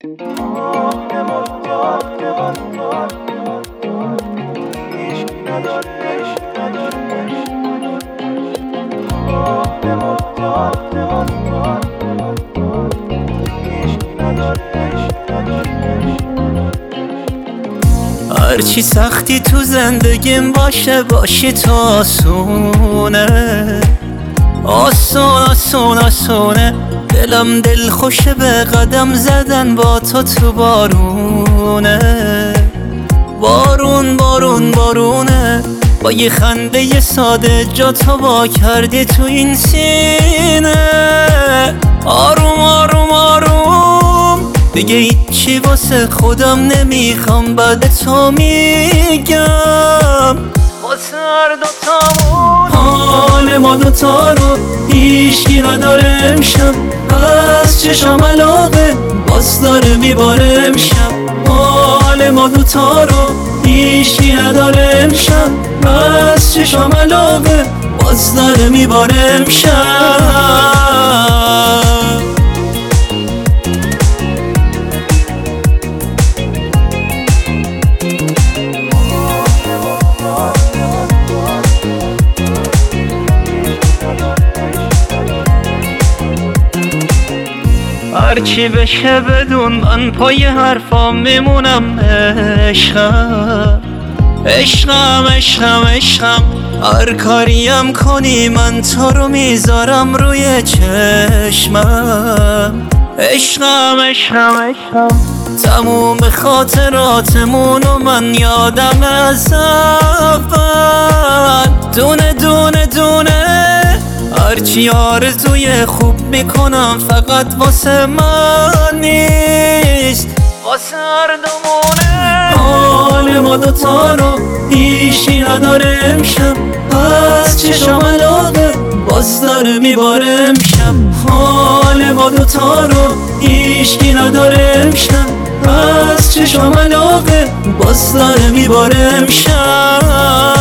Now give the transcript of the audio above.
هرچی سختی تو زندگیم باشه باشی تو آسونه، آسونه دلم دل خوشه به قدم زدن با تو بارونه. بارونه با یه خنده ساده جا تو وا کردی تو این سینه. آروم دیگه هیچی واسه خودم نمیخوام، بعد تو میگم واسه هر دوتامون. حال ما دوتا رو هیچکی نداره امشب، از چشم علاقه باز داره میباره امشب. حال ما دوتا رو هیچکی نداره امشب، از چشم علاقه باز داره میباره امشب. هرچی بشه بدون من پای حرفام میمونم. عشقم هر کاریم کنی من تو رو میذارم روی چشمم. عشقم تموم خاطراتمون و من یادم از اول. دونه هرچی آرزوی خوب میکنم فقط واسه من نیست، واسه هر دومونه. حال ما دوتا رو هیچی نداره امشب، از چشم علاقه باز داره میباره امشب. حال ما دوتا رو هیچی نداره امشب، از چشم علاقه باز داره میباره امشب.